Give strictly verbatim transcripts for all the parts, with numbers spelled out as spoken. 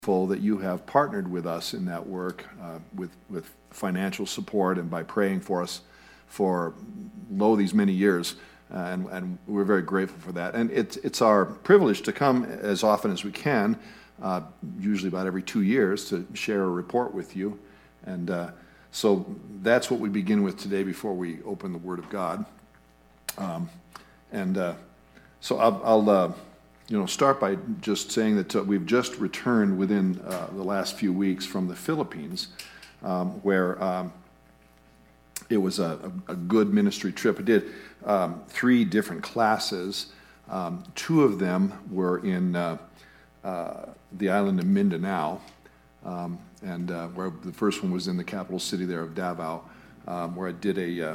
grateful that you have partnered with us in that work uh, with, with financial support and by praying for us for, lo, these many years. Uh, and, and we're very grateful for that. And it's, it's our privilege to come as often as we can, uh, usually about every two years, to share a report with you. And uh, so that's what we begin with today before we open the Word of God. Um, and uh, so I'll, I'll uh, you know, start by just saying that uh, we've just returned within uh, the last few weeks from the Philippines, um, where um, it was a, a good ministry trip. It did um, three different classes. Um, two of them were in uh, uh, the island of Mindanao, um, and uh, where the first one was in the capital city there of Davao, um, where I did a uh,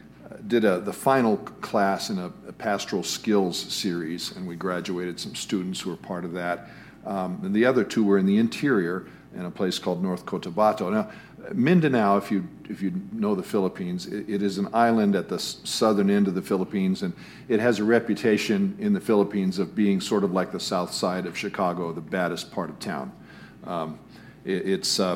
did a, the final class in a, a pastoral skills series, and we graduated some students who were part of that. Um, and the other two were in the interior in a place called North Cotabato. Now, Mindanao, if you if you know the Philippines, it, it is an island at the s- southern end of the Philippines, and it has a reputation in the Philippines of being sort of like the south side of Chicago, the baddest part of town. Um, it, it's uh,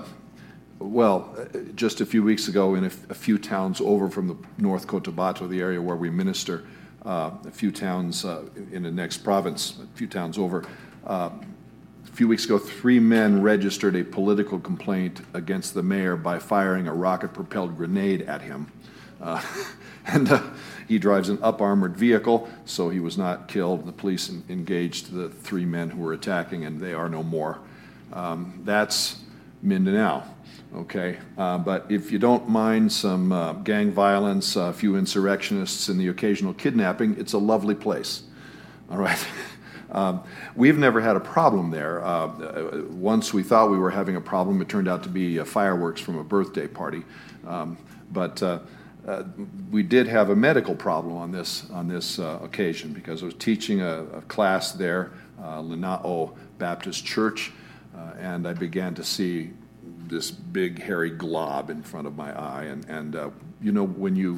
Well, just a few weeks ago, in a, a few towns over from the North Cotabato, the area where we minister, uh, a few towns uh, in the next province, a few towns over, uh, a few weeks ago, three men registered a political complaint against the mayor by firing a rocket-propelled grenade at him. Uh, and uh, he drives an up-armored vehicle, so he was not killed. The police en- engaged the three men who were attacking, and they are no more. Um, that's Mindanao. Okay, uh, but if you don't mind some uh, gang violence, a few insurrectionists, and the occasional kidnapping, it's a lovely place. All right. um, we've never had a problem there. Uh, once we thought we were having a problem, it turned out to be uh, fireworks from a birthday party. Um, but uh, uh, we did have a medical problem on this on this uh, occasion because I was teaching a, a class there, uh, Lanao Baptist Church, uh, and I began to see this big hairy glob in front of my eye, and and uh, you know, when you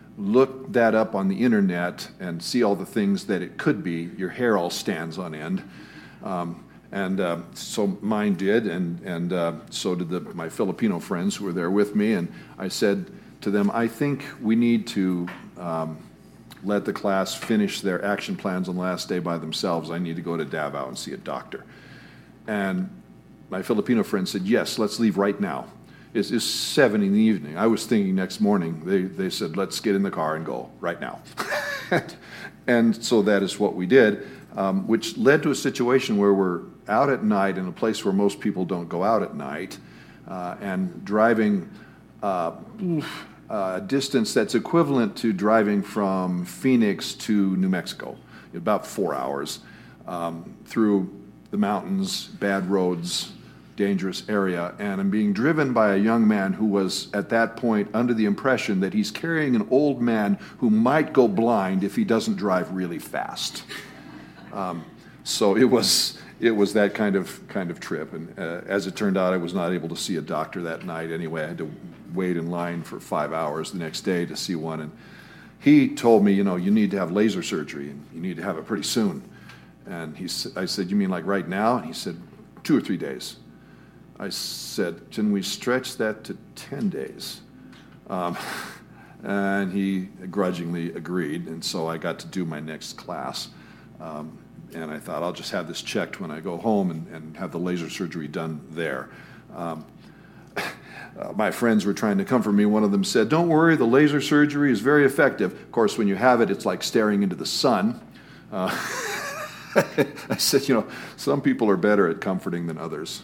look that up on the internet and see all the things that it could be, your hair all stands on end, um, and uh, so mine did, and and uh, so did the, my Filipino friends who were there with me, and I said to them, I think we need to um, let the class finish their action plans on the last day by themselves. I need to go to Davao and see a doctor, and my Filipino friend said, yes, let's leave right now. It's, it's seven in the evening. I was thinking next morning. They they said, let's get in the car and go right now. And so that is what we did, um, which led to a situation where we're out at night in a place where most people don't go out at night, uh, and driving uh, a distance that's equivalent to driving from Phoenix to New Mexico, about four hours, um, through the mountains, bad roads, dangerous area, and I'm being driven by a young man who was at that point under the impression that he's carrying an old man who might go blind if he doesn't drive really fast. Um, so it was it was that kind of kind of trip, and uh, as it turned out, I was not able to see a doctor that night anyway. I had to wait in line for five hours the next day to see one, and he told me, you know, you need to have laser surgery, and you need to have it pretty soon. And he, I said, you mean like right now? And he said, two or three days. I said, can we stretch that to ten days? Um, and he grudgingly agreed, and so I got to do my next class. Um, and I thought, I'll just have this checked when I go home and, and have the laser surgery done there. Um, uh, my friends were trying to comfort me. One of them said, don't worry, the laser surgery is very effective. Of course, when you have it, it's like staring into the sun. Uh, I said, you know, some people are better at comforting than others.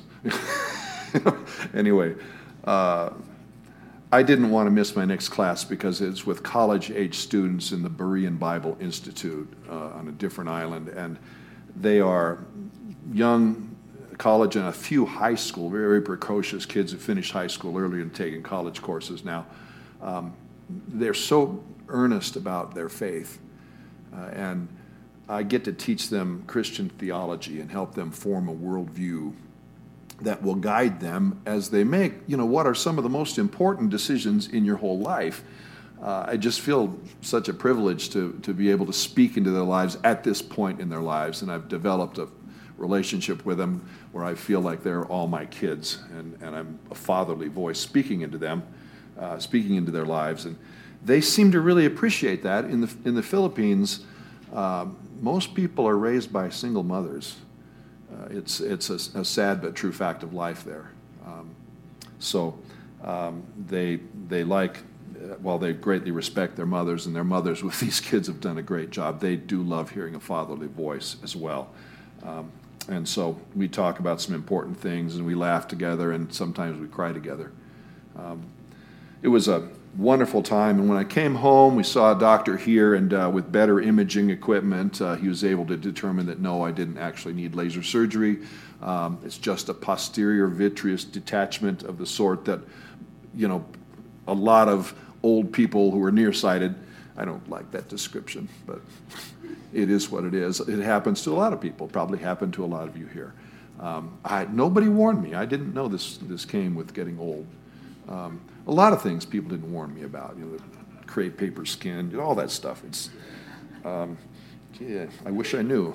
Anyway, uh, I didn't want to miss my next class because it's with college-age students in the Berean Bible Institute uh, on a different island, and they are young college and a few high school, very, very precocious kids who finished high school early and taking college courses now. Um, they're so earnest about their faith, uh, and I get to teach them Christian theology and help them form a worldview that will guide them as they make, you know, what are some of the most important decisions in your whole life. Uh, I just feel such a privilege to to be able to speak into their lives at this point in their lives, and I've developed a relationship with them where I feel like they're all my kids, and, and I'm a fatherly voice speaking into them, uh, speaking into their lives. And they seem to really appreciate that. In the, in the Philippines, uh, most people are raised by single mothers. Uh, it's it's a, a sad but true fact of life there. Um, so um, they they like, while they greatly respect their mothers, and their mothers with these kids have done a great job, they do love hearing a fatherly voice as well. Um, and so we talk about some important things, and we laugh together, and sometimes we cry together. Um, it was a wonderful time, and when I came home, we saw a doctor here, and uh, with better imaging equipment, uh, he was able to determine that no, I didn't actually need laser surgery. Um, it's just a posterior vitreous detachment of the sort that, you know, a lot of old people who are nearsighted, I don't like that description, but it is what it is. It happens to a lot of people, probably happened to a lot of you here. Um, I, nobody warned me. I didn't know this, this came with getting old. Um, a lot of things people didn't warn me about, you know, the crepe paper skin, you know, all that stuff. It's, um, yeah, I wish I knew.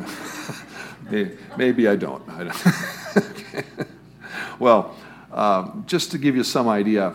maybe, maybe I don't. I don't. Okay. Well, um, just to give you some idea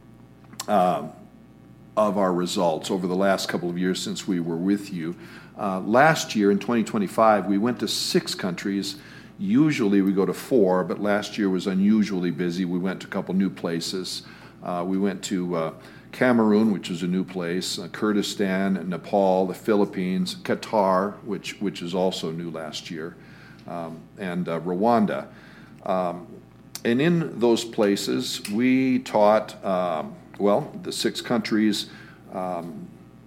uh, of our results over the last couple of years since we were with you, uh, last year in twenty twenty-five, we went to six countries. Usually we go to four, but last year was unusually busy. We went to a couple new places. Uh, we went to uh, Cameroon, which is a new place, uh, Kurdistan, Nepal, the Philippines, Qatar, which which is also new last year, um, and uh, Rwanda. Um, and in those places, we taught, um, well, the six countries um,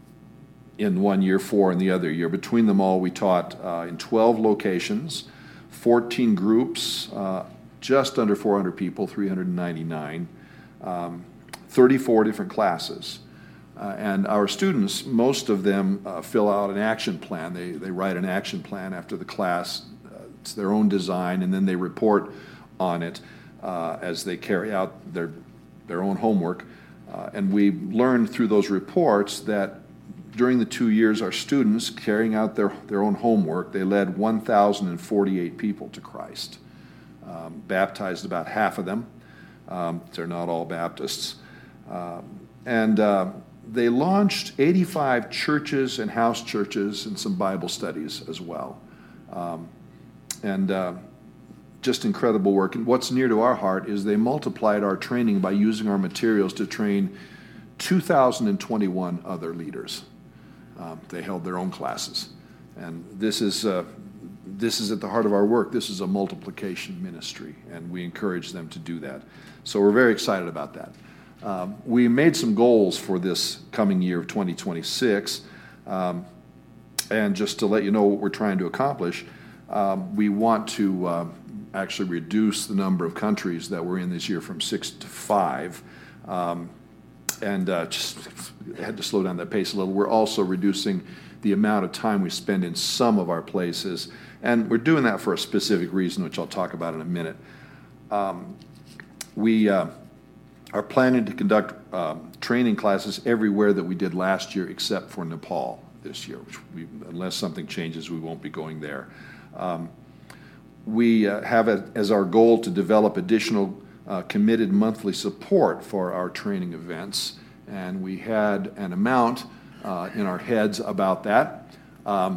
in one year, four in the other year. Between them all, we taught uh, in twelve locations, fourteen groups, uh, just under four hundred people, three hundred ninety-nine, um, thirty-four different classes. Uh, and our students, most of them uh, fill out an action plan. They, they write an action plan after the class. Uh, it's their own design, and then they report on it uh, as they carry out their, their own homework. Uh, and we learned through those reports that during the two years, our students carrying out their, their own homework, they led one thousand forty-eight people to Christ. Um, baptized about half of them. Um, they're not all Baptists. Um, and uh, they launched eighty-five churches and house churches and some Bible studies as well. Um, and uh, just incredible work. And what's near to our heart is they multiplied our training by using our materials to train two thousand twenty-one other leaders. Um, they held their own classes. And this is, uh, this is at the heart of our work. This is a multiplication ministry, and we encourage them to do that. So we're very excited about that. Um, we made some goals for this coming year of twenty twenty-six. Um, and just to let you know what we're trying to accomplish, um, we want to uh, actually reduce the number of countries that we're in this year from six to five. Um, and uh, just had to slow down that pace a little. We're also reducing the amount of time we spend in some of our places, and we're doing that for a specific reason, which I'll talk about in a minute. Um, we uh, are planning to conduct um, training classes everywhere that we did last year except for Nepal this year, which we, unless something changes, we won't be going there. Um, we uh, have it as our goal to develop additional Uh, committed monthly support for our training events, and we had an amount uh, in our heads about that, um,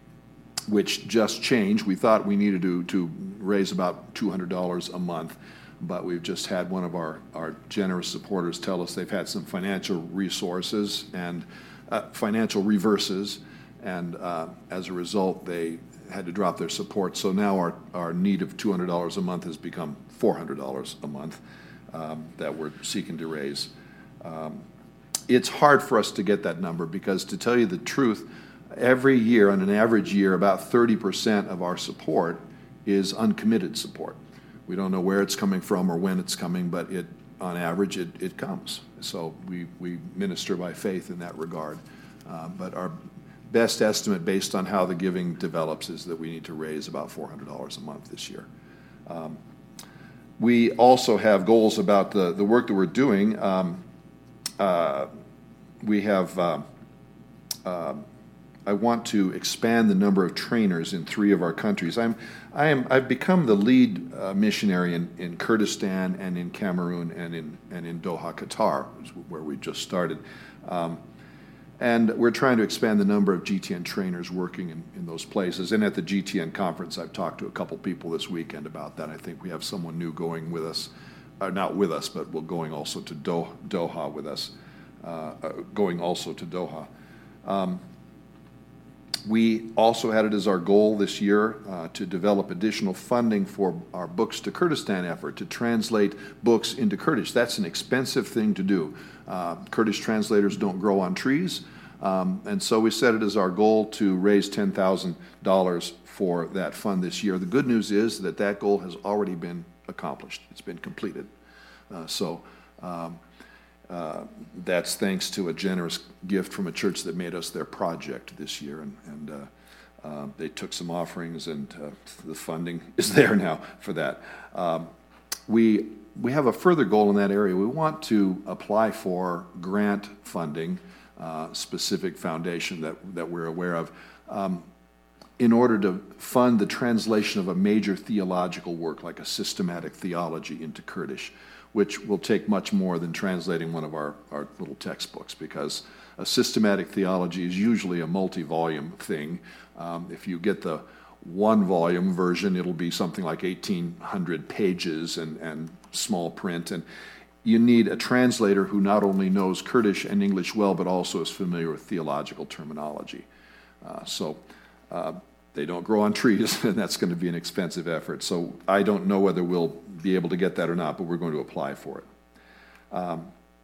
which just changed. We thought we needed to, to raise about two hundred dollars a month, but we've just had one of our, our generous supporters tell us they've had some financial resources and uh, financial reverses, and uh, as a result, they had to drop their support. So now our, our need of two hundred dollars a month has become four hundred dollars a month um, that we're seeking to raise. Um, it's hard for us to get that number because, to tell you the truth, every year, on an average year, about thirty percent of our support is uncommitted support. We don't know where it's coming from or when it's coming, but it, on average, it, it comes. So we, we minister by faith in that regard. Uh, but our best estimate, based on how the giving develops, is that we need to raise about four hundred dollars a month this year. Um, we also have goals about the, the work that we're doing. Um, uh, we have uh, uh, I want to expand the number of trainers in three of our countries. I'm, I am, I've become the lead uh, missionary in, in Kurdistan and in Cameroon and in, and in Doha, Qatar, where we just started. Um, and we're trying to expand the number of G T N trainers working in, in those places. And at the G T N conference, I've talked to a couple people this weekend about that. I think we have someone new going with us, uh, not with us, but we're going also to Do- Doha with us, uh, uh, going also to Doha. Um, We also had it as our goal this year uh, to develop additional funding for our Books to Kurdistan effort, to translate books into Kurdish. That's an expensive thing to do. Uh, Kurdish translators don't grow on trees, um, and so we set it as our goal to raise ten thousand dollars for that fund this year. The good news is that that goal has already been accomplished. It's been completed. Uh, so um, Uh, that's thanks to a generous gift from a church that made us their project this year, and, and uh, uh, they took some offerings, and uh, the funding is there now for that. Um, we we have a further goal in that area. We want to apply for grant funding, uh, specific foundation that that we're aware of, um, in order to fund the translation of a major theological work like a systematic theology into Kurdish, which will take much more than translating one of our, our little textbooks, because a systematic theology is usually a multi-volume thing. Um, if you get the one-volume version, it'll be something like eighteen hundred pages and, and small print. And you need a translator who not only knows Kurdish and English well, but also is familiar with theological terminology. Uh, so uh, they don't grow on trees, and that's going to be an expensive effort. So I don't know whether we'll be able to get that or not, but we're going to apply for it. Um,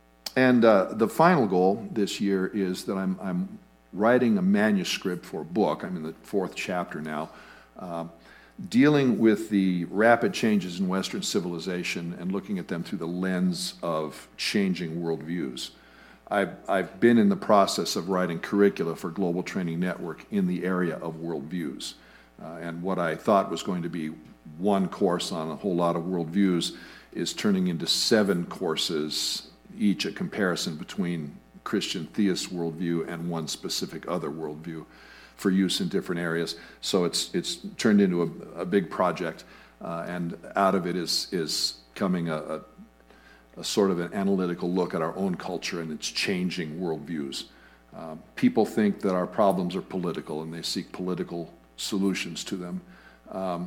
and uh, the final goal this year is that I'm, I'm writing a manuscript for a book. I'm in the fourth chapter now, uh, dealing with the rapid changes in Western civilization and looking at them through the lens of changing worldviews. I've, I've been in the process of writing curricula for Global Training Network in the area of worldviews. Uh, and what I thought was going to be one course on a whole lot of worldviews is turning into seven courses, each a comparison between Christian theist worldview and one specific other worldview for use in different areas. So it's it's turned into a, a big project, uh, and out of it is is coming a, a, a sort of an analytical look at our own culture and its changing worldviews. Uh, people think that our problems are political, and they seek political solutions to them. Um,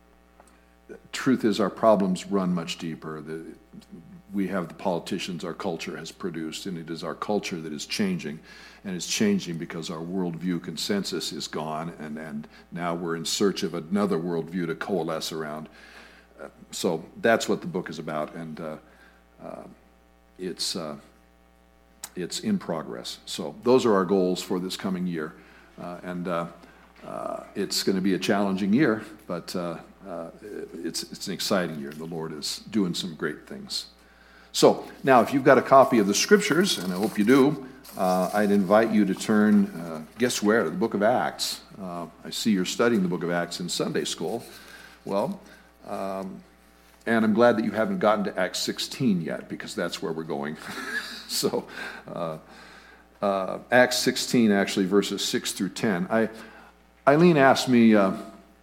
truth is, our problems run much deeper. The, we have the politicians our culture has produced, and it is our culture that is changing, and it's changing because our worldview consensus is gone, and, and now we're in search of another worldview to coalesce around. Uh, so that's what the book is about, and uh, uh, it's uh, it's in progress. So those are our goals for this coming year, uh, and uh, uh, it's going to be a challenging year, but uh, uh, it's it's an exciting year. The Lord is doing some great things. So now, if you've got a copy of the Scriptures, and I hope you do, uh, I'd invite you to turn, uh, guess where, to the book of Acts. Uh, I see you're studying the book of Acts in Sunday school. Well, um, and I'm glad that you haven't gotten to Acts sixteen yet, because that's where we're going. so, uh, uh, Acts sixteen, actually, verses six through ten. I, Eileen asked me uh,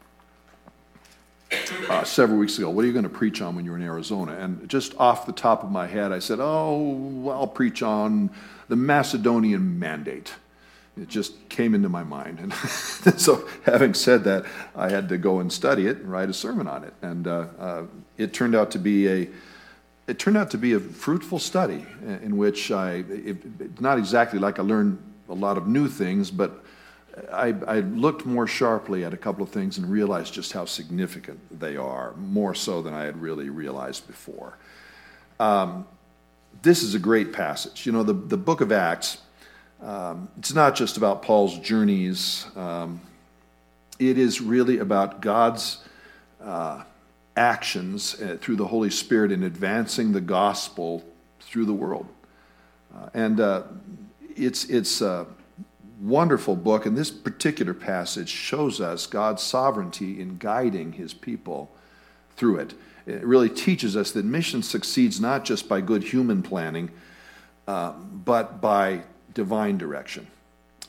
uh, several weeks ago, what are you going to preach on when you're in Arizona? And just off the top of my head, I said, oh, I'll preach on the Macedonian Mandate. It just came into my mind. And so having said that, I had to go and study it and write a sermon on it. And uh, uh, it turned out to be a it turned out to be a fruitful study in which I, it, it's not exactly like I learned a lot of new things, but I, I looked more sharply at a couple of things and realized just how significant they are, more so than I had really realized before. Um, this is a great passage. You know, the, the book of Acts, um, it's not just about Paul's journeys. Um, it is really about God's uh, actions uh, through the Holy Spirit in advancing the gospel through the world. Uh, and uh, it's it's uh, wonderful book, and this particular passage shows us God's sovereignty in guiding his people through it. It really teaches us that mission succeeds not just by good human planning, uh, but by divine direction.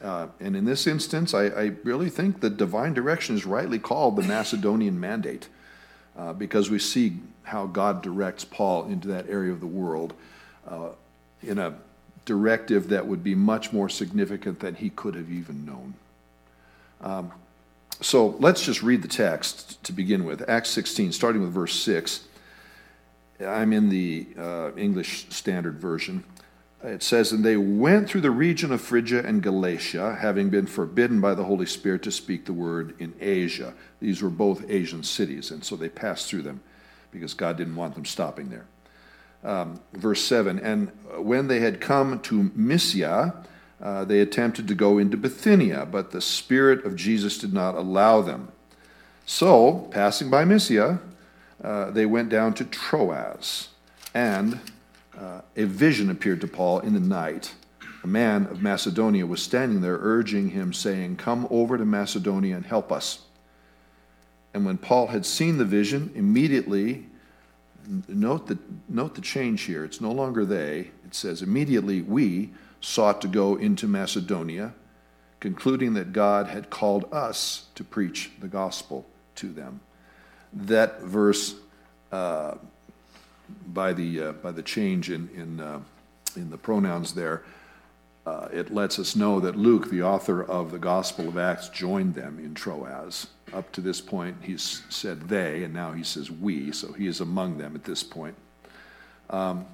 Uh, and in this instance, I, I really think the divine direction is rightly called the Macedonian mandate, uh, because we see how God directs Paul into that area of the world uh, in a directive that would be much more significant than he could have even known. Um, so let's just read the text to begin with. Acts sixteen, starting with verse six. I'm in the uh, English Standard Version. It says, "And they went through the region of Phrygia and Galatia, having been forbidden by the Holy Spirit to speak the word in Asia." These were both Asian cities, and so they passed through them because God didn't want them stopping there. Um, verse seven, "And when they had come to Mysia, uh, they attempted to go into Bithynia, but the Spirit of Jesus did not allow them. So, passing by Mysia, uh, they went down to Troas, and Uh, a vision appeared to Paul in the night. A man of Macedonia was standing there, urging him, saying, 'Come over to Macedonia and help us.' And when Paul had seen the vision, immediately," note the, note the change here, it's no longer they, it says, "Immediately we sought to go into Macedonia, concluding that God had called us to preach the gospel to them." That verse, uh, by the uh, by the change in in uh, in the pronouns there, uh, it lets us know that Luke, the author of the Gospel of Acts, joined them in Troas. Up to this point, he's said they, and now he says we, so he is among them at this point. Um,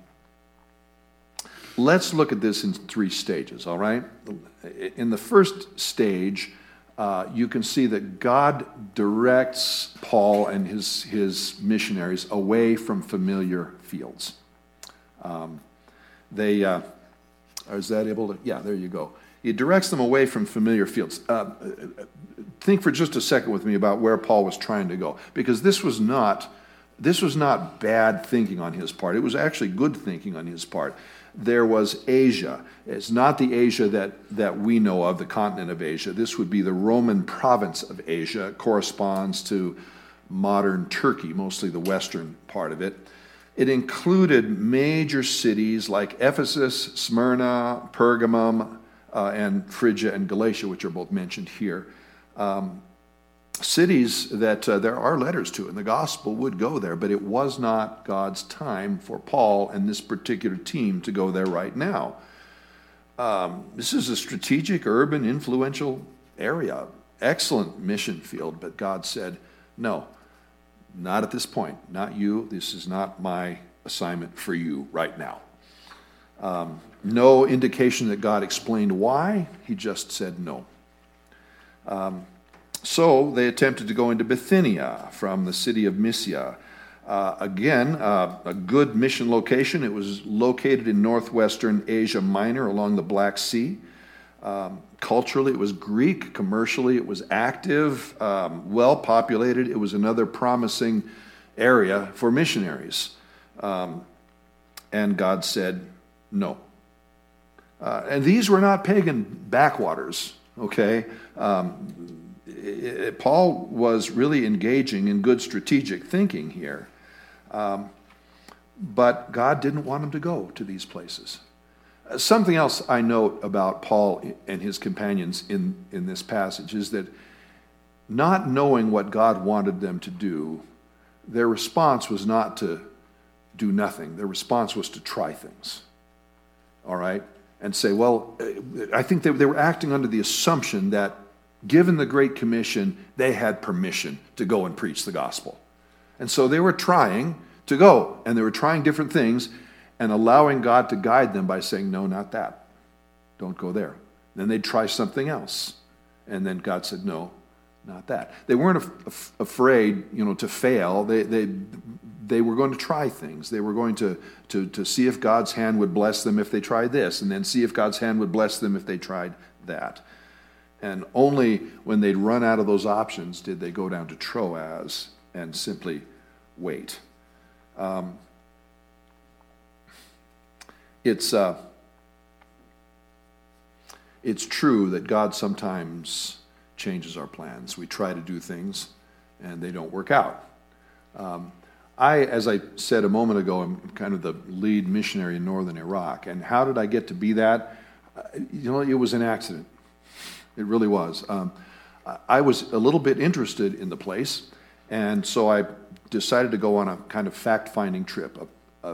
let's look at this in three stages, all right? In the first stage, uh, you can see that God directs Paul and his, his missionaries away from familiar fields. Um, they, uh, is that able to, yeah, there you go. He directs them away from familiar fields. Uh, think for just a second with me about where Paul was trying to go, because this was not, this was not bad thinking on his part. It was actually good thinking on his part. There was Asia. It's not the Asia that, that we know of, the continent of Asia. This would be the Roman province of Asia. It corresponds to modern Turkey, mostly the western part of it. It included major cities like Ephesus, Smyrna, Pergamum, uh, and Phrygia and Galatia, which are both mentioned here. Um, cities that uh, there are letters to, and the gospel would go there, but it was not God's time for Paul and this particular team to go there right now. Um, this is a strategic, urban, influential area, excellent mission field, but God said, no, not at this point, not you. This is not my assignment for you right now. Um, no indication that God explained why. He just said no. Um, So they attempted to go into Bithynia from the city of Mysia. Uh, again, uh, a good mission location. It was located in northwestern Asia Minor along the Black Sea. Um, culturally, it was Greek. Commercially, it was active, um, well-populated. It was another promising area for missionaries. Um, and God said no. Uh, and these were not pagan backwaters, okay? Um, It, Paul was really engaging in good strategic thinking here. Um, but God didn't want him to go to these places. Uh, something else I note about Paul and his companions in, in this passage is that not knowing what God wanted them to do, their response was not to do nothing. Their response was to try things. All right? And say, well, I think they, they were acting under the assumption that given the Great Commission, they had permission to go and preach the gospel. And so they were trying to go, and they were trying different things and allowing God to guide them by saying, no, not that. Don't go there. Then they'd try something else. And then God said, no, not that. They weren't af- af- afraid, you know, to fail. They, they, they were going to try things. They were going to, to, to see if God's hand would bless them if they tried this, and then see if God's hand would bless them if they tried that. And only when they'd run out of those options did they go down to Troas and simply wait. Um, it's, uh, it's true that God sometimes changes our plans. We try to do things, and they don't work out. Um, I, as I said a moment ago, I'm kind of the lead missionary in northern Iraq. And how did I get to be that? Uh, you know, it was an accident. It really was. Um, I was a little bit interested in the place, and so I decided to go on a kind of fact-finding trip. A, a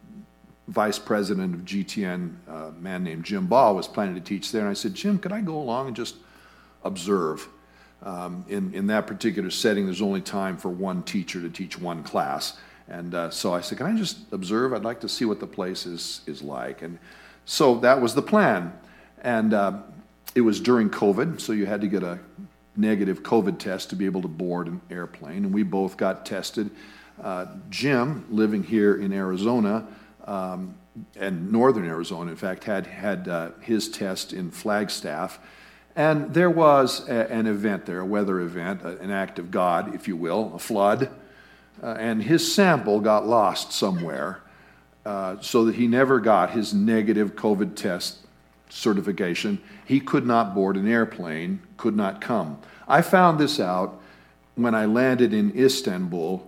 vice president of G T N, a man named Jim Ball, was planning to teach there, and I said, Jim, could I go along and just observe? Um, in, in that particular setting, there's only time for one teacher to teach one class. And uh, so I said, can I just observe? I'd like to see what the place is, is like. And so that was the plan. And uh, it was during COVID, so you had to get a negative COVID test to be able to board an airplane. And we both got tested. Uh, Jim, living here in Arizona, um, and northern Arizona, in fact, had had uh, his test in Flagstaff. And there was a, an event there, a weather event, a, an act of God, if you will, a flood. Uh, and his sample got lost somewhere, uh, so that he never got his negative COVID test certification. He could not board an airplane, could not come. I found this out when I landed in Istanbul,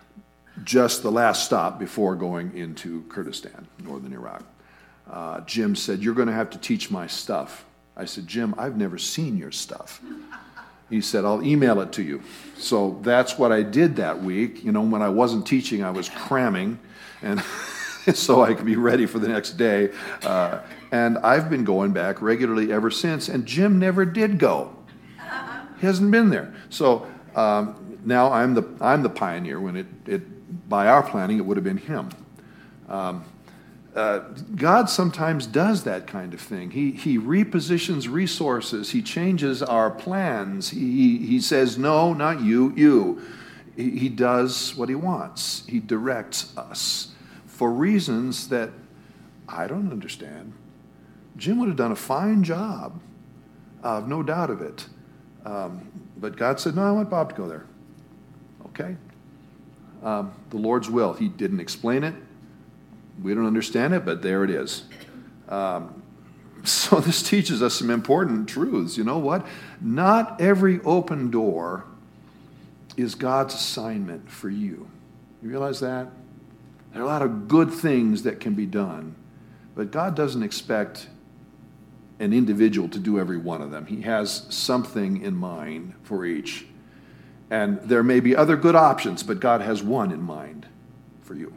just the last stop before going into Kurdistan, northern Iraq. Uh, Jim said, you're going to have to teach my stuff. I said, Jim, I've never seen your stuff. He said, I'll email it to you. So that's what I did that week. You know, when I wasn't teaching, I was cramming, and so I could be ready for the next day. Uh, and I've been going back regularly ever since, and Jim never did go. He hasn't been there. So um, now I'm the I'm the pioneer. When it, it by our planning, it would have been him. Um, Uh, God sometimes does that kind of thing. He, he repositions resources. He changes our plans. He, he says, no, not you, you. He, he does what he wants. He directs us for reasons that I don't understand. Jim would have done a fine job, uh, no doubt of it. Um, but God said, no, I want Bob to go there. Okay. Um, the Lord's will. He didn't explain it. We don't understand it, but there it is. Um, so this teaches us some important truths. You know what? Not every open door is God's assignment for you. You realize that? There are a lot of good things that can be done, but God doesn't expect an individual to do every one of them. He has something in mind for each. And there may be other good options, but God has one in mind for you.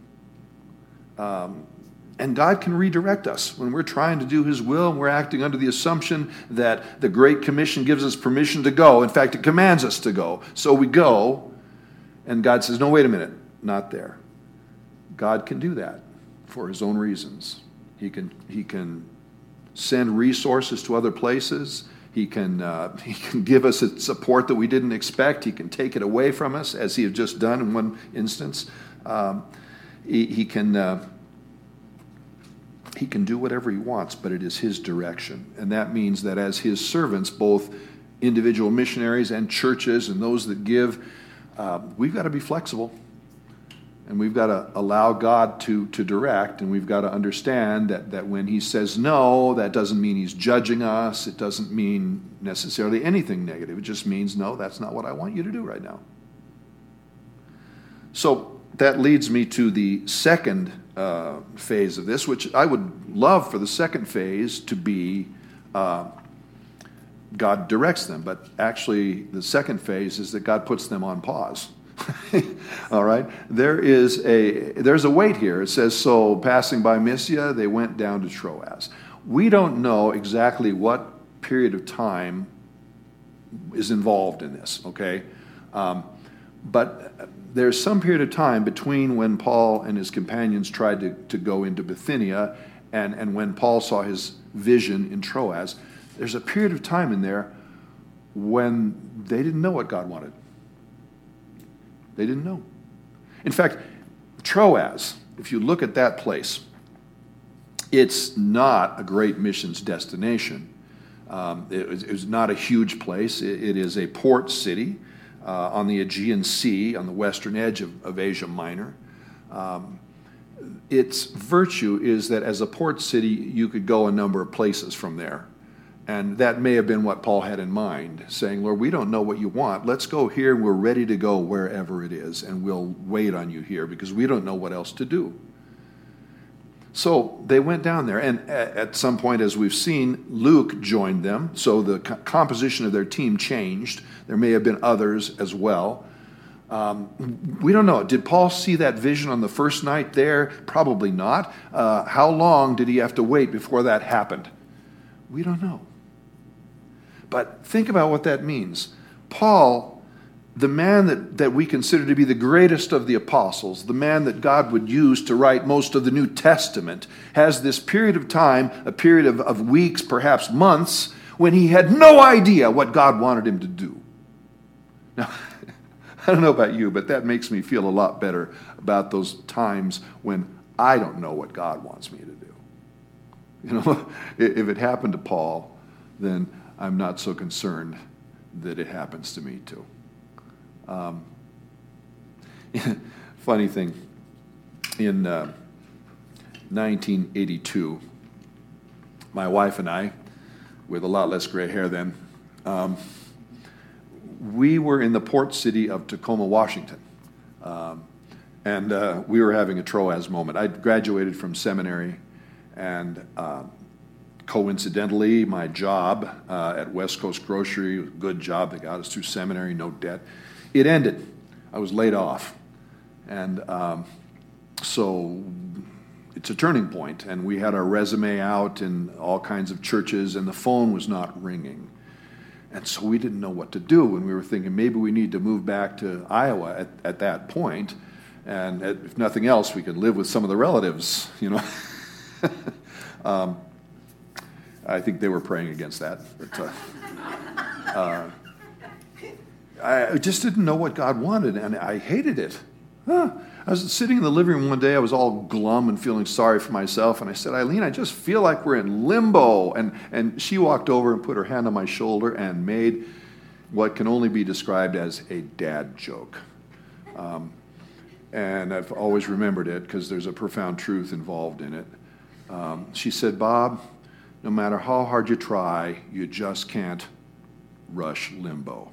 Um, and God can redirect us when we're trying to do his will and we're acting under the assumption that the Great Commission gives us permission to go. In fact, it commands us to go. So we go, and God says, no, wait a minute, not there. God can do that for his own reasons. He can, he can send resources to other places. He can, uh, he can give us a support that we didn't expect. He can take it away from us, as he has just done in one instance. Um, He, he can uh, he can do whatever he wants, but it is his direction. And that means that as his servants, both individual missionaries and churches and those that give, uh, we've got to be flexible. And we've got to allow God to, to direct, and we've got to understand that, that when he says no, that doesn't mean he's judging us. It doesn't mean necessarily anything negative. It just means, no, that's not what I want you to do right now. So that leads me to the second uh, phase of this, which I would love for the second phase to be uh, God directs them. But actually, the second phase is that God puts them on pause. All right? There is a, there's a wait here. It says, so passing by Mysia, they went down to Troas. We don't know exactly what period of time is involved in this, okay? Um, but there's some period of time between when Paul and his companions tried to, to go into Bithynia and, and when Paul saw his vision in Troas. There's a period of time in there when they didn't know what God wanted. They didn't know. In fact, Troas, if you look at that place, it's not a great missions destination. Um, it, it was not a huge place. It, it is a port city uh, on the Aegean Sea, on the western edge of, of Asia Minor. Um, its virtue is that as a port city, you could go a number of places from there. And that may have been what Paul had in mind, saying, Lord, we don't know what you want. Let's go here, and we're ready to go wherever it is, and we'll wait on you here because we don't know what else to do. So they went down there, and at some point, as we've seen, Luke joined them, so the composition of their team changed. There may have been others as well. Um, we don't know. Did Paul see that vision on the first night there? Probably not. Uh, how long did he have to wait before that happened? We don't know. But think about what that means. Paul, the man that, that we consider to be the greatest of the apostles, the man that God would use to write most of the New Testament, has this period of time, a period of, of weeks, perhaps months, when he had no idea what God wanted him to do. Now, I don't know about you, but that makes me feel a lot better about those times when I don't know what God wants me to do. You know, if it happened to Paul, then I'm not so concerned that it happens to me too. Um, funny thing, in uh, nineteen eighty-two, my wife and I, with a lot less gray hair then, um, we were in the port city of Tacoma, Washington, um, and uh, we were having a Troas moment. I graduated from seminary, and uh, coincidentally, my job uh, at West Coast Grocery, good job that got us through seminary, no debt, it ended. I was laid off, and um, so it's a turning point, and we had our resume out in all kinds of churches, and the phone was not ringing. And so we didn't know what to do, and we were thinking maybe we need to move back to Iowa at, at that point, and if nothing else, we could live with some of the relatives, you know. um, I think they were praying against that. But, uh, uh, I just didn't know what God wanted, and I hated it. Huh. I was sitting in the living room one day, I was all glum and feeling sorry for myself, and I said, Eileen, I just feel like we're in limbo. And, and she walked over and put her hand on my shoulder and made what can only be described as a dad joke. Um, and I've always remembered it because there's a profound truth involved in it. Um, she said, Bob, no matter how hard you try, you just can't rush limbo.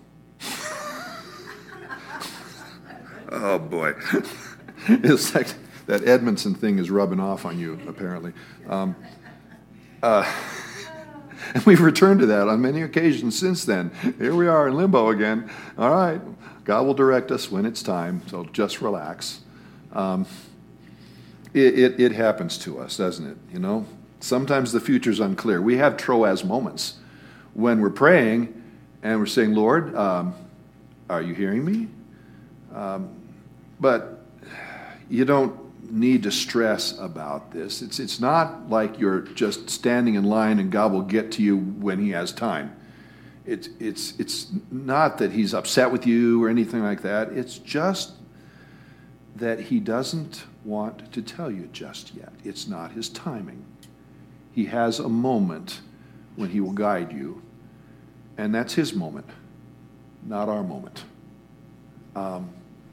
Oh, boy. It's like that Edmondson thing is rubbing off on you, apparently. Um, uh, and we've returned to that on many occasions since then. Here we are in limbo again. All right, God will direct us when it's time, so just relax. Um, it, it, it happens to us, doesn't it? You know, sometimes the future's unclear. We have Troas moments when we're praying and we're saying, Lord, um, are you hearing me? Um, but you don't need to stress about this. It's it's not like you're just standing in line and God will get to you when he has time. It's it's it's not that he's upset with you or anything like that. It's just that he doesn't want to tell you just yet. It's not his timing. He has a moment when he will guide you, and that's his moment, not our moment. Um,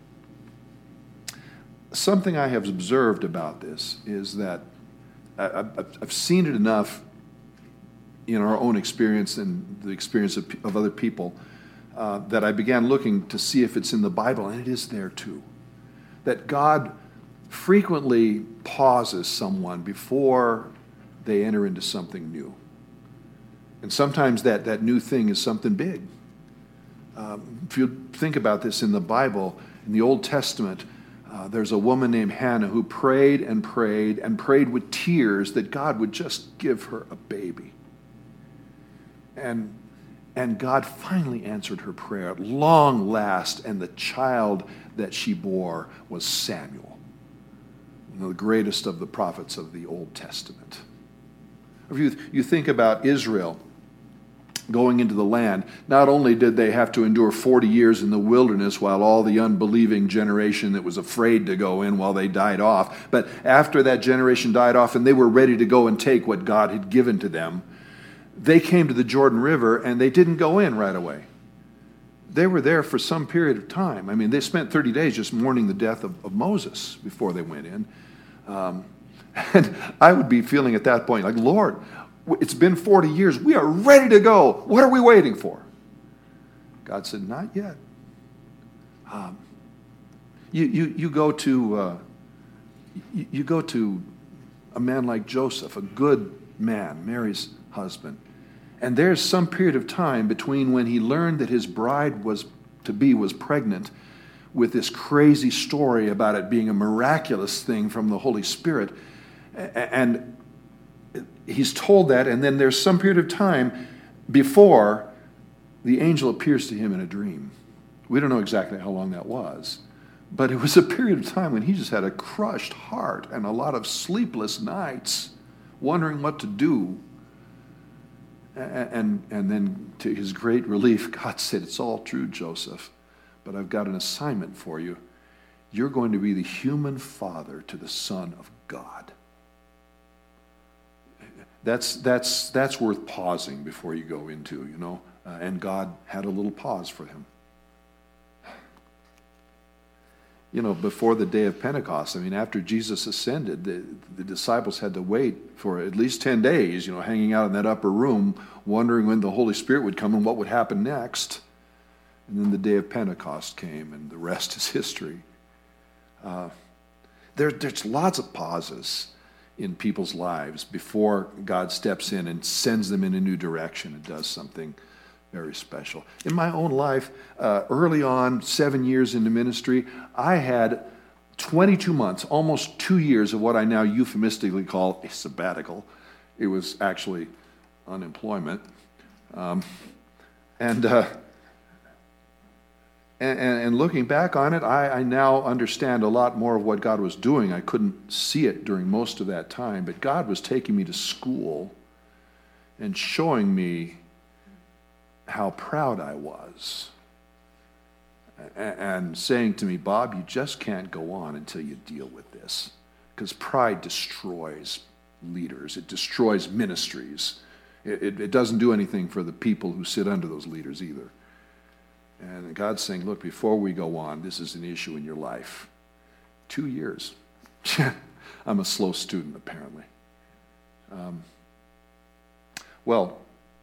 Something I have observed about this is that I've seen it enough in our own experience and the experience of, of other people uh, that I began looking to see if it's in the Bible, and it is there too. That God frequently pauses someone before they enter into something new. And sometimes that, that new thing is something big. Um, if you think about this in the Bible, in the Old Testament, Uh, there's a woman named Hannah who prayed and prayed and prayed with tears that God would just give her a baby. And, and God finally answered her prayer at long last, and the child that she bore was Samuel, one of the greatest of the prophets of the Old Testament. If you, you think about Israel going into the land, not only did they have to endure forty years in the wilderness while all the unbelieving generation that was afraid to go in while they died off, but after that generation died off and they were ready to go and take what God had given to them, they came to the Jordan River and they didn't go in right away. They were there for some period of time. I mean, they spent thirty days just mourning the death of, of Moses before they went in. Um, and I would be feeling at that point like, Lord, it's been forty years. We are ready to go. What are we waiting for? God said, not yet. Um, you, you, you go to uh, you, you go to a man like Joseph, a good man, Mary's husband. And there's some period of time between when he learned that his bride was to be was pregnant with this crazy story about it being a miraculous thing from the Holy Spirit. And he's told that, and then there's some period of time before the angel appears to him in a dream. We don't know exactly how long that was, but it was a period of time when he just had a crushed heart and a lot of sleepless nights wondering what to do. And, and then to his great relief, God said, "It's all true, Joseph, but I've got an assignment for you. You're going to be the human father to the Son of God." That's, that's, that's worth pausing before you go into, you know. Uh, and God had a little pause for him. You know, before the day of Pentecost, I mean, after Jesus ascended, the, the disciples had to wait for at least ten days, you know, hanging out in that upper room, wondering when the Holy Spirit would come and what would happen next. And then the day of Pentecost came, and the rest is history. Uh, there, there's lots of pauses in people's lives before God steps in and sends them in a new direction and does something very special. In my own life, uh, early on, seven years into ministry, I had twenty-two months, almost two years of what I now euphemistically call a sabbatical. It was actually unemployment. Um, and, uh, and, and looking back on it, I, I now understand a lot more of what God was doing. I couldn't see it during most of that time, but God was taking me to school and showing me how proud I was, and saying to me, "Bob, you just can't go on until you deal with this, because pride destroys leaders. It destroys ministries. It, it, it doesn't do anything for the people who sit under those leaders either." And God's saying, "Look, before we go on, this is an issue in your life." Two years. I'm a slow student, apparently. Um, well,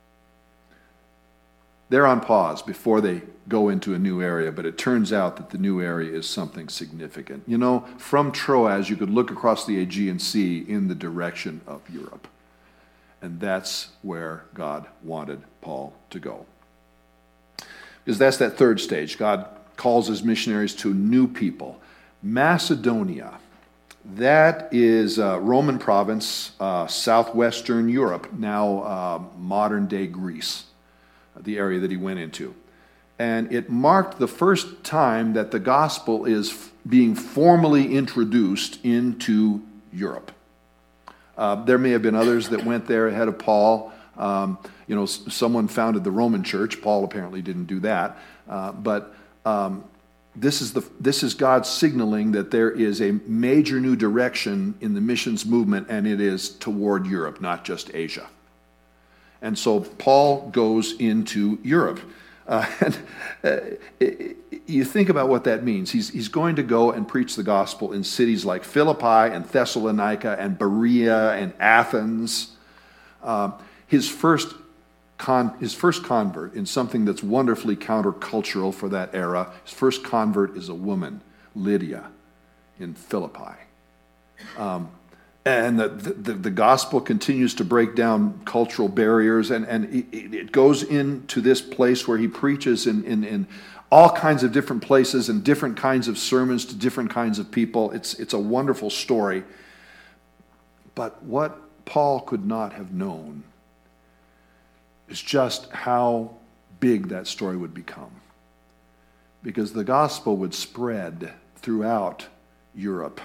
they're on pause before they go into a new area, but it turns out that the new area is something significant. You know, from Troas, you could look across the Aegean Sea in the direction of Europe. And that's where God wanted Paul to go. Because that's that third stage. God calls his missionaries to new people. Macedonia, that is a Roman province, uh, southwestern Europe, now uh, modern-day Greece, the area that he went into. And it marked the first time that the gospel is f- being formally introduced into Europe. Uh, there may have been others that went there ahead of Paul. Um, you know, s- someone founded the Roman church. Paul apparently didn't do that. Uh, but um, this is the this is God signaling that there is a major new direction in the missions movement, and it is toward Europe, not just Asia. And so Paul goes into Europe. Uh, and uh, it, you think about what that means. He's, he's going to go and preach the gospel in cities like Philippi and Thessalonica and Berea and Athens. Uh, his first con, his first convert in something that's wonderfully countercultural for that era, his first convert is a woman, Lydia, in Philippi. Um, And the, the, the gospel continues to break down cultural barriers, and, and it, it goes into this place where he preaches in, in, in all kinds of different places and different kinds of sermons to different kinds of people. It's, it's a wonderful story. But what Paul could not have known is just how big that story would become. Because the gospel would spread throughout Europe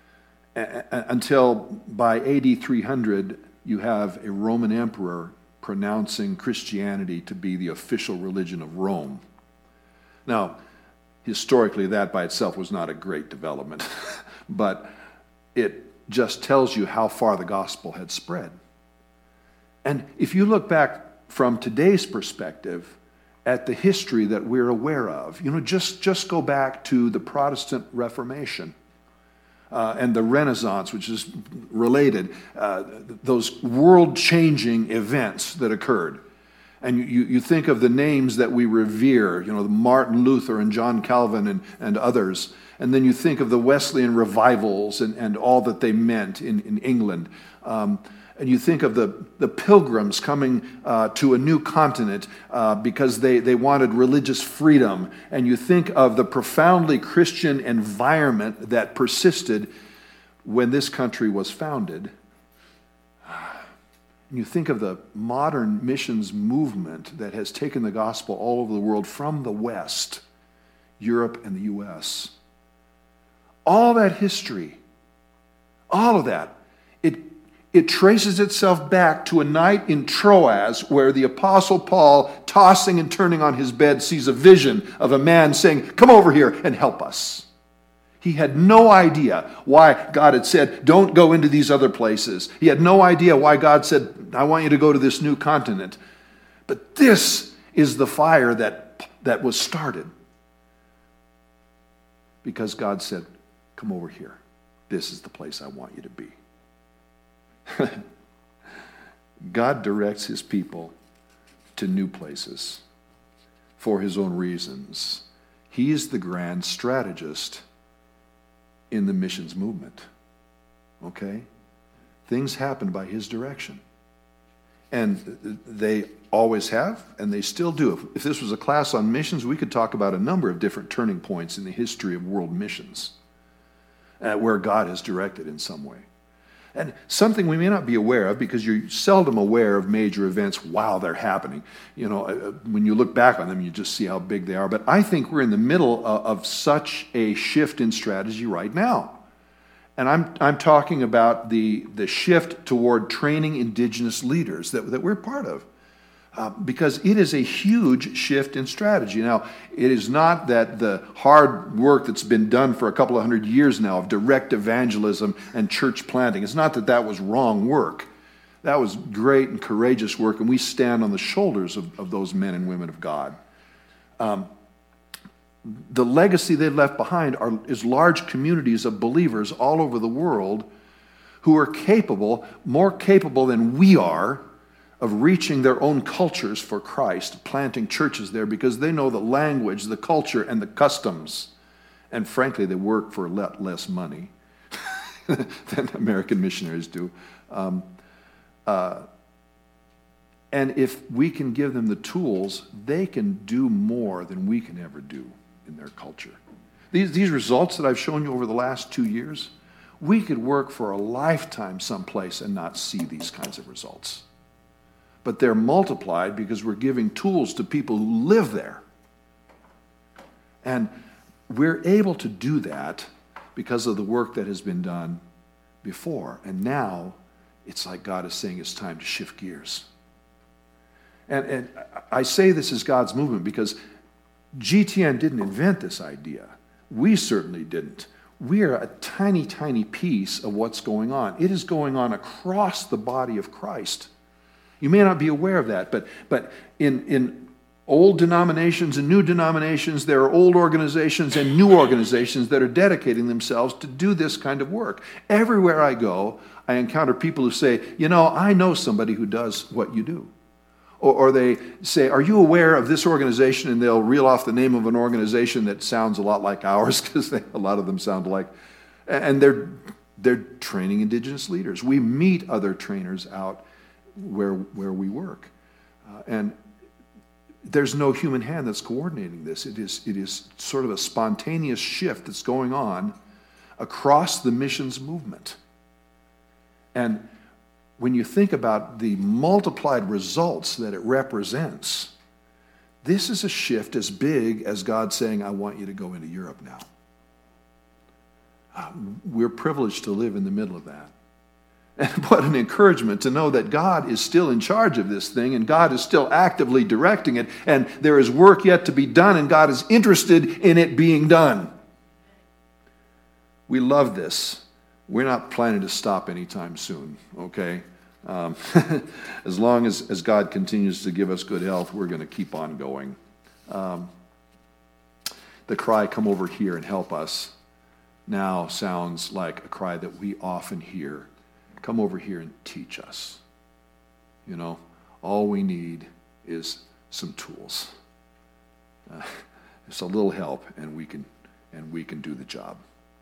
until by A D three hundred, you have a Roman emperor pronouncing Christianity to be the official religion of Rome. Now, historically, that by itself was not a great development, but it just tells you how far the gospel had spread. And if you look back from today's perspective at the history that we're aware of, you know, just, just go back to the Protestant Reformation. Uh, and the Renaissance, which is related, uh, those world-changing events that occurred. And you, you think of the names that we revere, you know, Martin Luther and John Calvin and, and others. And then you think of the Wesleyan revivals and, and all that they meant in, in England. Um, and you think of the, the pilgrims coming uh, to a new continent uh, because they, they wanted religious freedom. And you think of the profoundly Christian environment that persisted when this country was founded. You think of the modern missions movement that has taken the gospel all over the world from the West, Europe and the U S. All that history, all of that, it, it traces itself back to a night in Troas where the Apostle Paul, tossing and turning on his bed, sees a vision of a man saying, "Come over here and help us." He had no idea why God had said, "Don't go into these other places." He had no idea why God said, "I want you to go to this new continent." But this is the fire that, that was started. Because God said, "Come over here. This is the place I want you to be." God directs his people to new places for his own reasons. He is the grand strategist in the missions movement. Okay? Things happen by his direction. And they always have, and they still do. If this was a class on missions, we could talk about a number of different turning points in the history of world missions uh, where God has directed in some way. And something we may not be aware of, because you're seldom aware of major events while they're happening. You know, uh, when you look back on them, you just see how big they are. But I think we're in the middle of, of such a shift in strategy right now. And I'm I'm talking about the, the shift toward training indigenous leaders that, that we're part of. Uh, because it is a huge shift in strategy. Now, it is not that the hard work that's been done for a couple of hundred years now of direct evangelism and church planting, it's not that that was wrong work. That was great and courageous work, and we stand on the shoulders of, of those men and women of God. Um, the legacy they've left behind are, is large communities of believers all over the world who are capable, more capable than we are, of reaching their own cultures for Christ, planting churches there because they know the language, the culture, and the customs. And frankly, they work for a lot less money than American missionaries do. Um, uh, and if we can give them the tools, they can do more than we can ever do in their culture. These, these results that I've shown you over the last two years, we could work for a lifetime someplace and not see these kinds of results. But they're multiplied because we're giving tools to people who live there. And we're able to do that because of the work that has been done before. And now it's like God is saying it's time to shift gears. And, and I say this is God's movement because G T N didn't invent this idea. We certainly didn't. We are a tiny, tiny piece of what's going on. It is going on across the body of Christ. You may not be aware of that, but, but in, in old denominations and new denominations, there are old organizations and new organizations that are dedicating themselves to do this kind of work. Everywhere I go, I encounter people who say, "You know, I know somebody who does what you do." Or, or they say, "Are you aware of this organization?" And they'll reel off the name of an organization that sounds a lot like ours, because a lot of them sound alike. And they're, they're training indigenous leaders. We meet other trainers out where where we work. Uh, and there's no human hand that's coordinating this. It is, it is sort of a spontaneous shift that's going on across the missions movement. And when you think about the multiplied results that it represents, this is a shift as big as God saying, "I want you to go into Europe now." Uh, we're privileged to live in the middle of that. And what an encouragement to know that God is still in charge of this thing, and God is still actively directing it, and there is work yet to be done, and God is interested in it being done. We love this. We're not planning to stop anytime soon, okay? Um, as long as, as God continues to give us good health, we're going to keep on going. Um, the cry, "Come over here and help us," now sounds like a cry that we often hear. Come over here and teach us. You know, all we need is some tools. Uh, just a little help, and we can and we can do the job.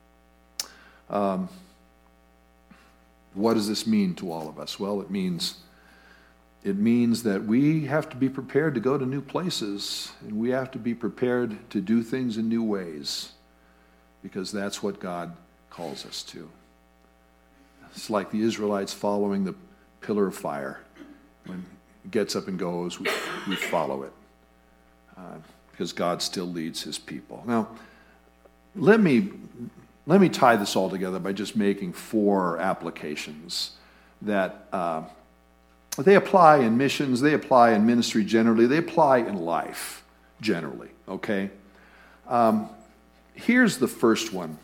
Um, what does this mean to all of us? Well, it means it means that we have to be prepared to go to new places, and we have to be prepared to do things in new ways, because that's what God calls us to. It's like the Israelites following the pillar of fire. When it gets up and goes, we, we follow it, uh, because God still leads his people. Now, let me let me tie this all together by just making four applications that uh, they apply in missions, they apply in ministry generally, they apply in life generally, okay? Um, here's the first one.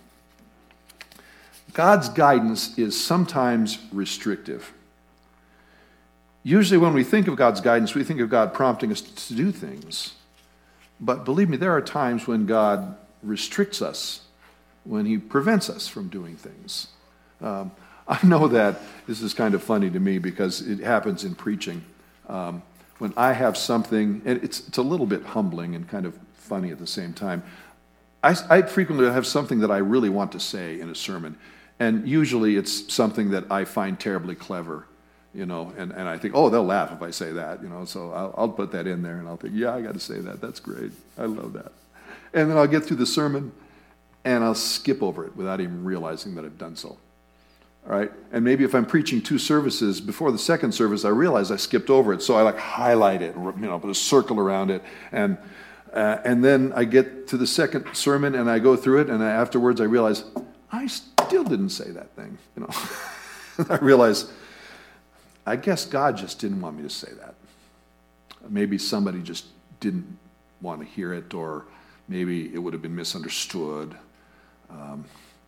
God's guidance is sometimes restrictive. Usually when we think of God's guidance, we think of God prompting us to do things. But believe me, there are times when God restricts us, when he prevents us from doing things. Um, I know that this is kind of funny to me because it happens in preaching. Um, when I have something, and it's, it's a little bit humbling and kind of funny at the same time, I, I frequently have something that I really want to say in a sermon. And usually it's something that I find terribly clever, you know, and, and I think, oh, they'll laugh if I say that, you know, so I'll, I'll put that in there and I'll think, yeah, I got to say that. That's great. I love that. And then I'll get through the sermon and I'll skip over it without even realizing that I've done so. All right? And maybe if I'm preaching two services, before the second service, I realize I skipped over it, so I like highlight it, you know, put a circle around it, and uh, and then I get to the second sermon and I go through it, and I, afterwards I realize I still didn't say that thing, you know. I realize, I guess God just didn't want me to say that. Maybe somebody just didn't want to hear it, or maybe it would have been misunderstood. Um,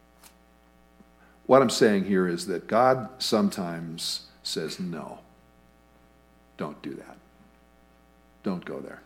what I'm saying here is that God sometimes says, no, don't do that. Don't go there.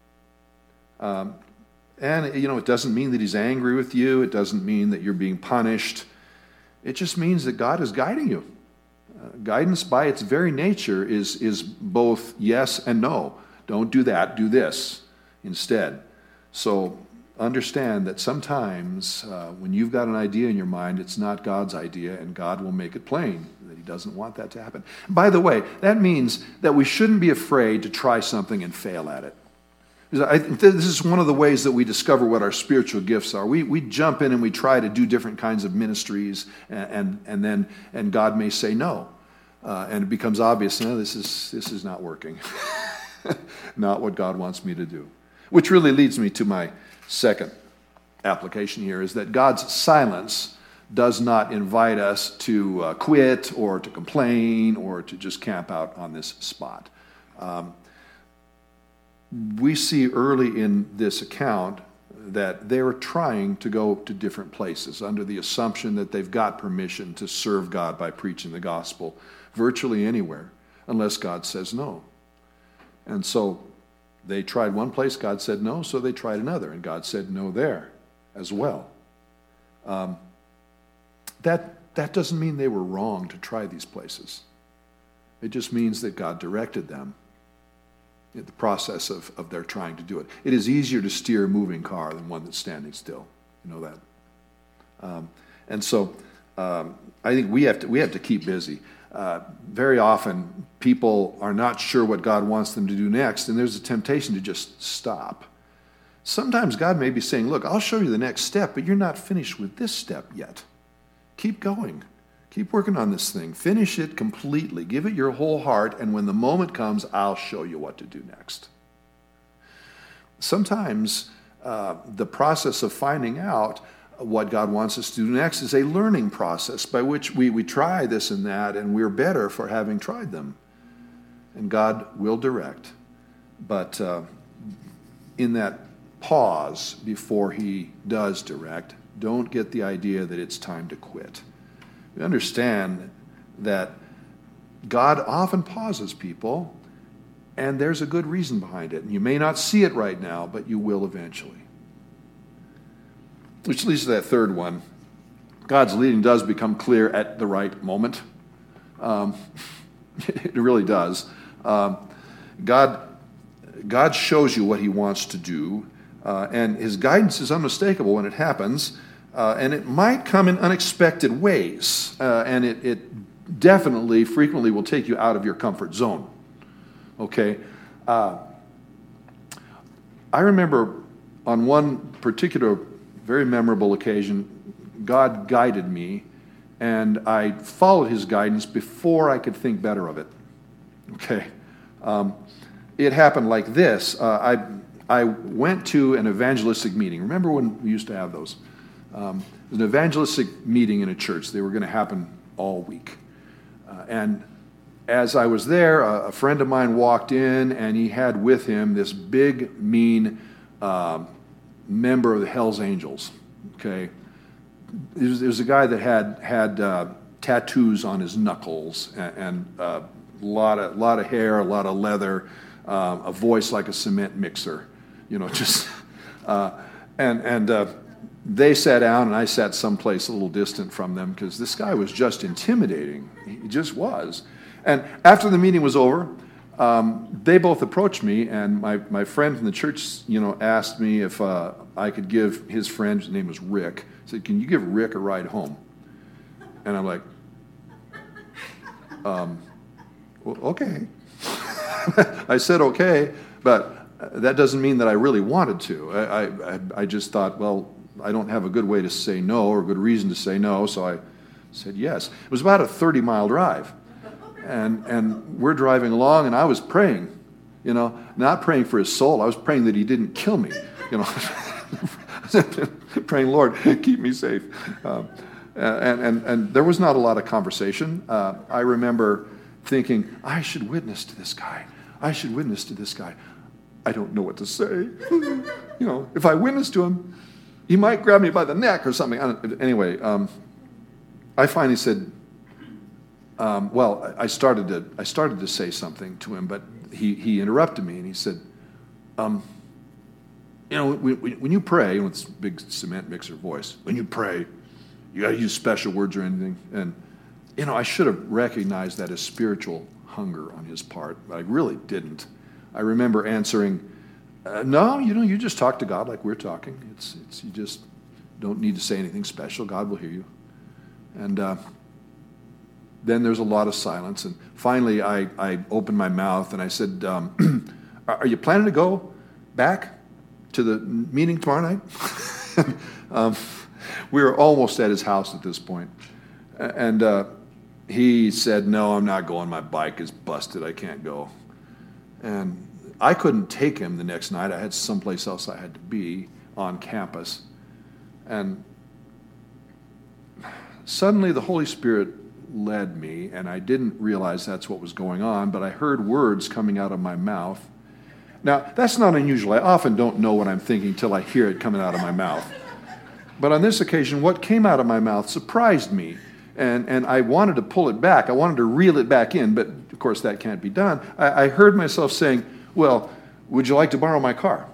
Um, and, you know, it doesn't mean that he's angry with you. It doesn't mean that you're being punished. It just means that God is guiding you. Uh, guidance by its very nature is, is both yes and no. Don't do that, do this instead. So understand that sometimes uh, when you've got an idea in your mind, it's not God's idea, and God will make it plain that he doesn't want that to happen. By the way, that means that we shouldn't be afraid to try something and fail at it. I think this is one of the ways that we discover what our spiritual gifts are. We we jump in and we try to do different kinds of ministries, and and, and then and God may say no, uh, and it becomes obvious. No, this is this is not working. Not what God wants me to do. Which really leads me to my second application here, is that God's silence does not invite us to uh, quit or to complain or to just camp out on this spot. Um, we see early in this account that they were trying to go to different places under the assumption that they've got permission to serve God by preaching the gospel virtually anywhere, unless God says no. And so they tried one place, God said no, so they tried another, and God said no there as well. Um, that, that doesn't mean they were wrong to try these places. It just means that God directed them in the process of, of their trying to do it. It is easier to steer a moving car than one that's standing still. You know that. Um, and so um, I think we have to we have to keep busy. Uh, very often people are not sure what God wants them to do next, and there's a temptation to just stop. Sometimes God may be saying, look, I'll show you the next step, but you're not finished with this step yet. Keep going. Keep working on this thing. Finish it completely. Give it your whole heart, and when the moment comes, I'll show you what to do next. Sometimes uh, the process of finding out what God wants us to do next is a learning process by which we, we try this and that, and we're better for having tried them. And God will direct. But uh, in that pause before he does direct, don't get the idea that it's time to quit. We understand that God often pauses people, and there's a good reason behind it. And you may not see it right now, but you will eventually. Which leads to that third one. God's leading does become clear at the right moment. Um, it really does. Um, God God shows you what he wants to do, uh, and his guidance is unmistakable when it happens, uh, and it might come in unexpected ways, uh, and it, it definitely, frequently will take you out of your comfort zone. Okay? Uh, I remember on one particular very memorable occasion, God guided me, and I followed his guidance before I could think better of it. Okay? Um, it happened like this. Uh, I, I went to an evangelistic meeting. Remember when we used to have those? Um, it was an evangelistic meeting in a church. They were going to happen all week. Uh, and as I was there, a, a friend of mine walked in, and he had with him this big, mean uh, member of the Hells Angels. Okay? There was, there was a guy that had, had uh, tattoos on his knuckles, and, and uh, a lot of, lot of hair, a lot of leather, uh, a voice like a cement mixer, you know, just, uh, and, and uh, they sat down, and I sat someplace a little distant from them, because this guy was just intimidating. He just was. And after the meeting was over, um, they both approached me, and my, my friend from the church, you know, asked me if uh, I could give his friend, his name was Rick, said, "Can you give Rick a ride home?" And I'm like, um, well, okay. I said okay, but that doesn't mean that I really wanted to. I, I, I just thought, well, I don't have a good way to say no or a good reason to say no, so I said yes. It was about a thirty-mile drive, and and we're driving along, and I was praying, you know, not praying for his soul. I was praying that he didn't kill me, you know, praying, Lord, keep me safe. Um, and, and, and there was not a lot of conversation. Uh, I remember thinking, I should witness to this guy. I should witness to this guy. I don't know what to say. You know, if I witness to him, he might grab me by the neck or something. I don't, anyway, um, I finally said, um, well, I started to I started to say something to him, but he, he interrupted me, and he said, um, you know, when, when you pray, with this big cement mixer voice, when you pray, you got to use special words or anything. And, you know, I should have recognized that as spiritual hunger on his part, but I really didn't. I remember answering, uh, no, you know, you just talk to God like we're talking. It's, it's, you just don't need to say anything special. God will hear you. And uh, then there's a lot of silence. And finally, I, I opened my mouth and I said, um, are you planning to go back to the meeting tomorrow night? um, we were almost at his house at this point. And uh, he said, no, I'm not going. My bike is busted. I can't go. And I couldn't take him the next night. I had someplace else I had to be on campus. And suddenly the Holy Spirit led me, and I didn't realize that's what was going on, but I heard words coming out of my mouth. Now, that's not unusual. I often don't know what I'm thinking till I hear it coming out of my mouth. But on this occasion, what came out of my mouth surprised me, and, and I wanted to pull it back. I wanted to reel it back in, but of course that can't be done. I, I heard myself saying, well, would you like to borrow my car?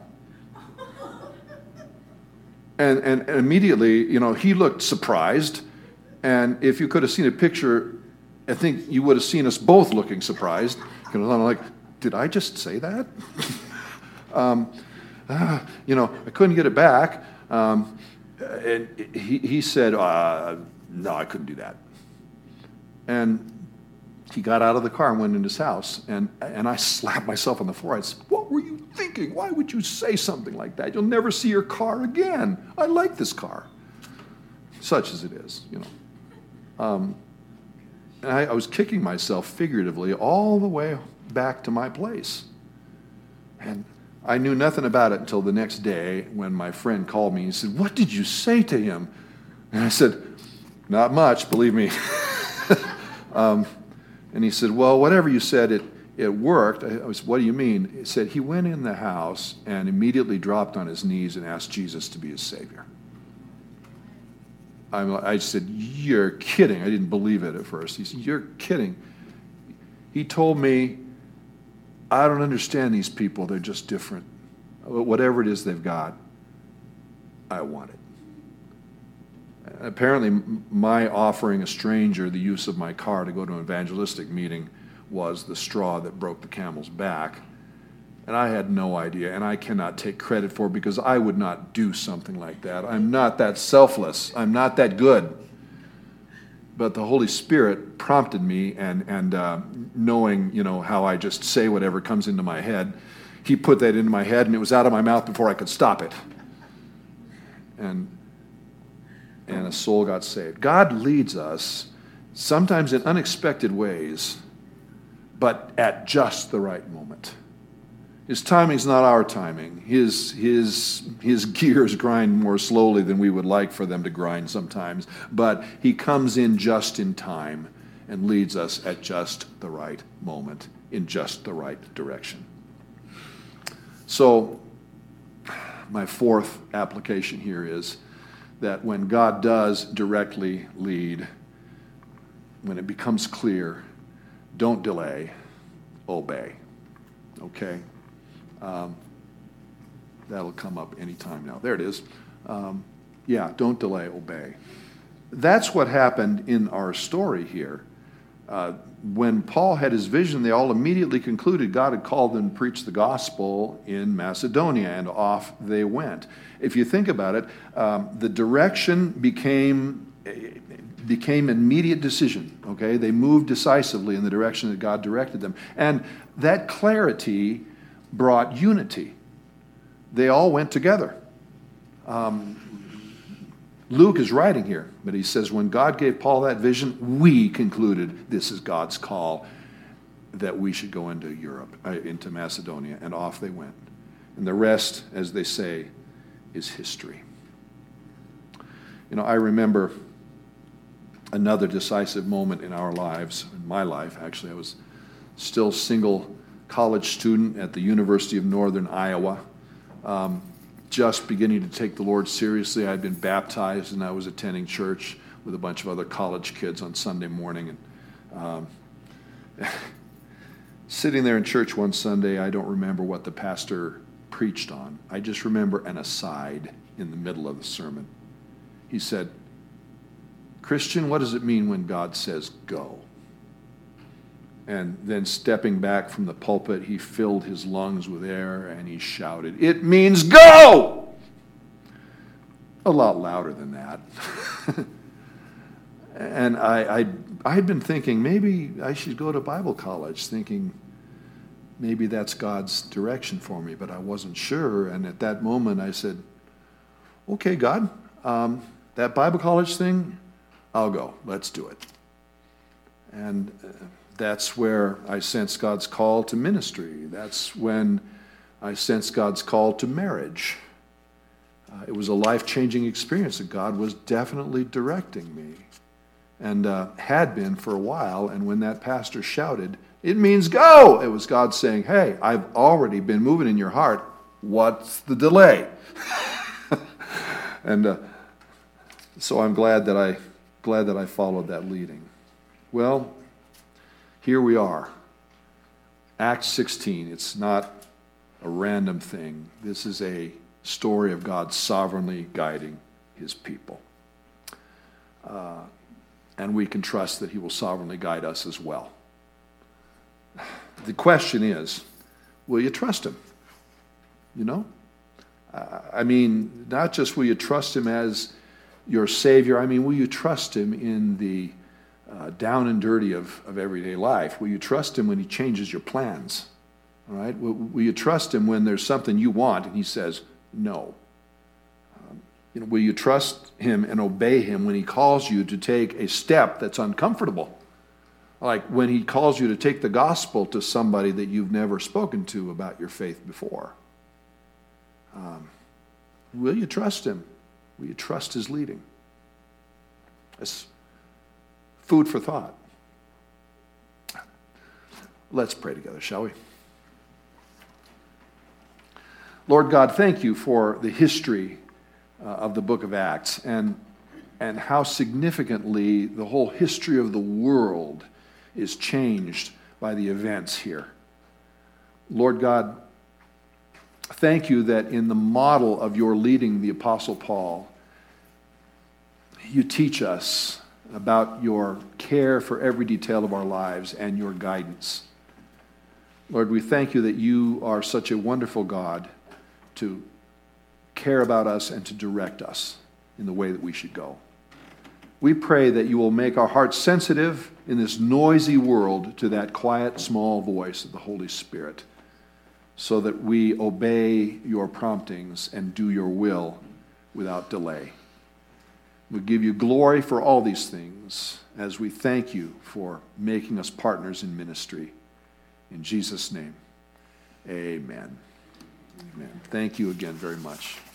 And, and, and immediately, you know, he looked surprised, and if you could have seen a picture, I think you would have seen us both looking surprised. Because I'm like, did I just say that? um, uh, you know, I couldn't get it back. Um, and he, he said, uh, no, I couldn't do that. And he got out of the car and went into his house. And, and I slapped myself on the forehead. I said, what were you thinking? Why would you say something like that? You'll never see your car again. I like this car. Such as it is, you know. Um, and I, I was kicking myself figuratively all the way back to my place. And I knew nothing about it until the next day when my friend called me and said, what did you say to him? And I said, not much, believe me. um, and he said, well, whatever you said, it, it worked. I was, what do you mean? He said, he went in the house and immediately dropped on his knees and asked Jesus to be his Savior. I'm, I said, you're kidding. I didn't believe it at first. He said, you're kidding. He told me, I don't understand these people. They're just different. Whatever it is they've got, I want it. Apparently, my offering a stranger the use of my car to go to an evangelistic meeting was the straw that broke the camel's back. And I had no idea, and I cannot take credit for it because I would not do something like that. I'm not that selfless. I'm not that good. But the Holy Spirit prompted me, and, and uh, knowing, you know, how I just say whatever comes into my head, he put that into my head, and it was out of my mouth before I could stop it. And, and a soul got saved. God leads us sometimes in unexpected ways, but at just the right moment. His timing is not our timing. His, his, his gears grind more slowly than we would like for them to grind sometimes. But he comes in just in time and leads us at just the right moment, in just the right direction. So, my fourth application here is that when God does directly lead, when it becomes clear, don't delay, obey. Okay? Um, that'll come up anytime now. There it is. Um, yeah, don't delay, obey. That's what happened in our story here. Uh, when Paul had his vision, they all immediately concluded God had called them to preach the gospel in Macedonia, and off they went. If you think about it, um, the direction became became immediate decision. Okay, they moved decisively in the direction that God directed them, and that clarity brought unity. They all went together. Um, Luke is writing here, but he says when God gave Paul that vision, we concluded this is God's call that we should go into Europe, uh, into Macedonia, and off they went. And the rest, as they say, is history. You know, I remember another decisive moment in our lives, in my life actually. I was still single college student at the University of Northern Iowa, um, just beginning to take the Lord seriously. I'd been baptized, and I was attending church with a bunch of other college kids on Sunday morning. And um, sitting there in church one Sunday, I don't remember what the pastor preached on. I just remember an aside in the middle of the sermon. He said, "Christian, what does it mean when God says go?" And then stepping back from the pulpit, he filled his lungs with air and he shouted, "It means go!" A lot louder than that. And I, I, I had been thinking, maybe I should go to Bible college, thinking maybe that's God's direction for me, but I wasn't sure. And at that moment I said, "Okay, God, um, that Bible college thing, I'll go. Let's do it." And uh, that's where I sensed God's call to ministry. That's when I sensed God's call to marriage. Uh, it was a life-changing experience that God was definitely directing me, and uh, had been for a while. And when that pastor shouted, "It means go!" it was God saying, "Hey, I've already been moving in your heart. What's the delay?" And uh, so I'm glad that I glad that I followed that leading. Well, here we are. Acts sixteen. It's not a random thing. This is a story of God sovereignly guiding his people. Uh, and we can trust that he will sovereignly guide us as well. The question is, will you trust him? You know? Uh, I mean, not just will you trust him as your Savior, I mean, will you trust him in the uh, down and dirty of, of everyday life? Will you trust him when he changes your plans? All right? Will, will you trust him when there's something you want and he says no? Um, you know, will you trust him and obey him when he calls you to take a step that's uncomfortable? Like when he calls you to take the gospel to somebody that you've never spoken to about your faith before. Um, will you trust him? Will you trust his leading? That's food for thought. Let's pray together, shall we? Lord God, thank you for the history uh, of the book of Acts and, and how significantly the whole history of the world is changed by the events here. Lord God, thank you that in the model of your leading the Apostle Paul, you teach us about your care for every detail of our lives and your guidance. Lord, we thank you that you are such a wonderful God to care about us and to direct us in the way that we should go. We pray that you will make our hearts sensitive in this noisy world to that quiet, small voice of the Holy Spirit, so that we obey your promptings and do your will without delay. We give you glory for all these things as we thank you for making us partners in ministry. In Jesus' name, amen. Amen. Thank you again very much.